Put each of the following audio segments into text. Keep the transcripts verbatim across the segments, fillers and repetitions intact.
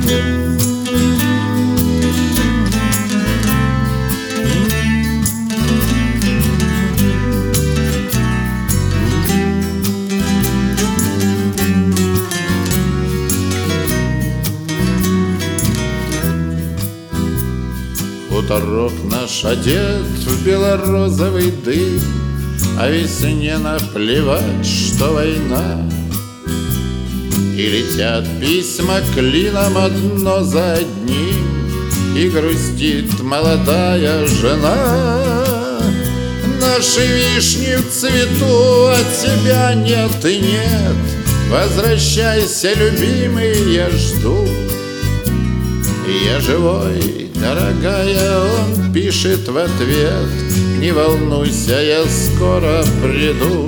Хуторок наш одет в белорозовый дым, а весне наплевать, что война. И летят письма клином одно за одним, и грустит молодая жена. Наши вишни в цвету, а тебя нет и нет. Возвращайся, любимый, я жду. Я живой, дорогая, он пишет в ответ: не волнуйся, я скоро приду.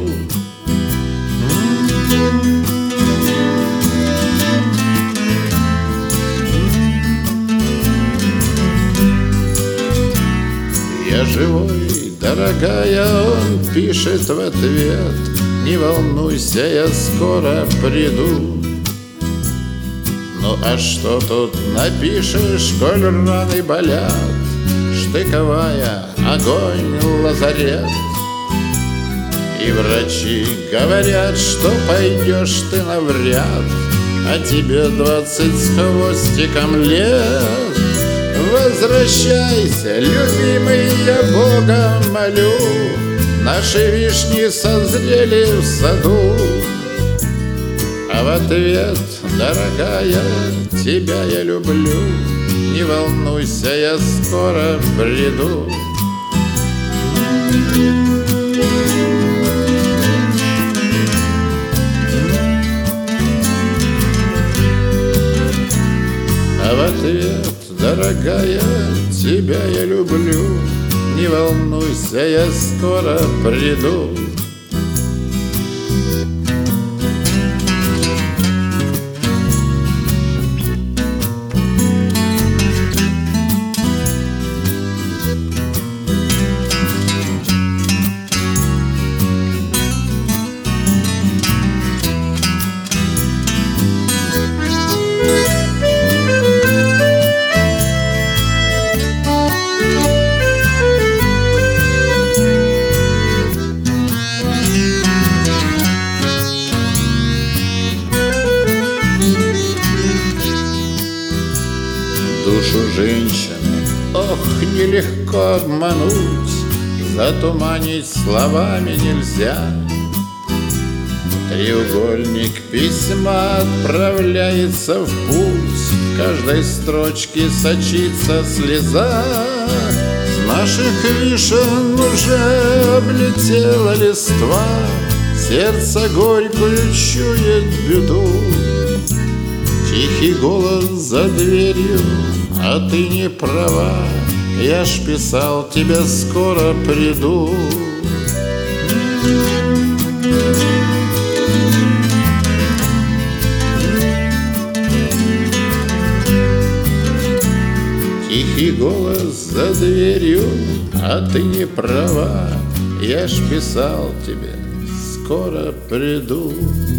Я живой, дорогая, он пишет в ответ: не волнуйся, я скоро приду. Ну а что тут напишешь, коль раны болят? Штыковая, огонь, лазарет. И врачи говорят, что пойдешь ты навряд, а тебе двадцать с хвостиком лет. Возвращайся, любимый, я Бога молю, наши вишни созрели в саду. А в ответ: дорогая, тебя я люблю, не волнуйся, я скоро приду. А в ответ: дорогая, тебя я люблю, не волнуйся, я скоро приду. Душу женщины, ох, нелегко обмануть, затуманить словами нельзя. Треугольник письма отправляется в путь, в каждой строчке сочится слеза. С наших вишен уже облетела листва, сердце горькую чует беду. Тихий голос за дверью: а ты не права, я ж писал тебе, скоро приду. Тихий голос за дверью: а ты не права, я ж писал тебе, скоро приду.